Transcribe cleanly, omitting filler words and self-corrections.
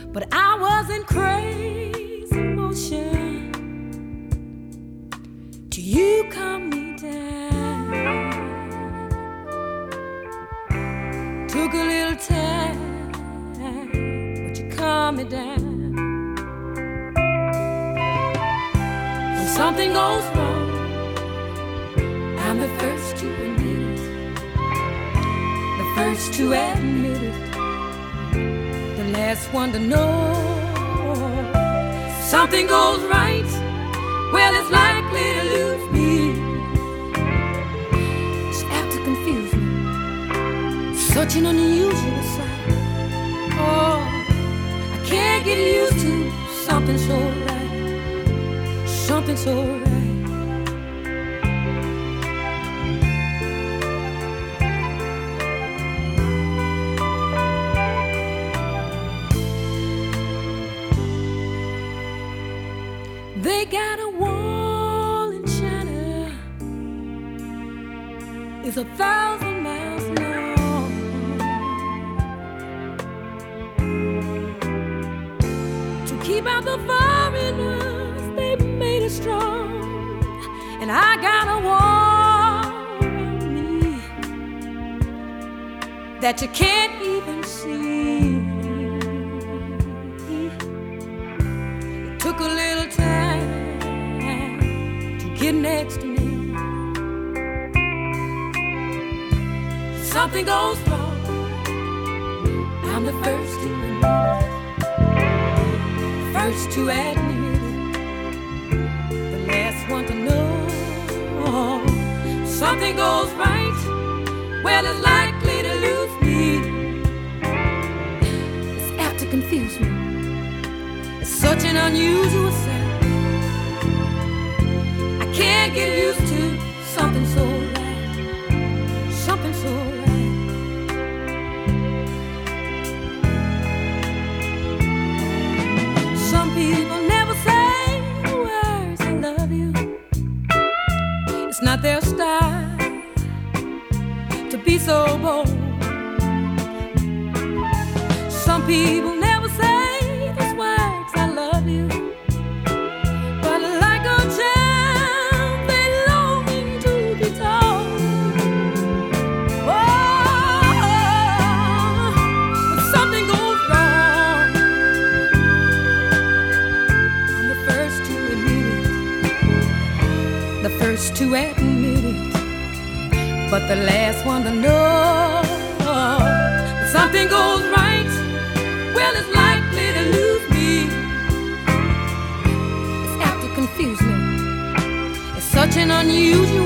but I was in crazy motion till you calm me down. Took a little time, but you calmed me down. When something goes wrong, I'm the first to admit it, the first to admit it, the last one to know. Something goes right, well, it's likely to lose me. It's apt to confuse me, such an unusual sight. Oh, I can't get used to something so right, something so right. They got a wall in China, it's 1,000 miles long. To keep out the foreigners, they made it strong. And I got a wall around me that you can't even see. It took a little time get next to me. Something goes wrong, I'm the first to admit it, first to admit it, the last one to know. Something goes right, well, it's likely to lose me. It's apt to confuse me, it's such an unusual sound. Can't get used to something so right, something so right. Some people never say the words I love you. It's not their style to be so bold. Some people never say those words I love you, but like a child to admit it, but the last one to know. When something goes right, well, it's likely to lose me. It's apt to confuse me, it's such an unusual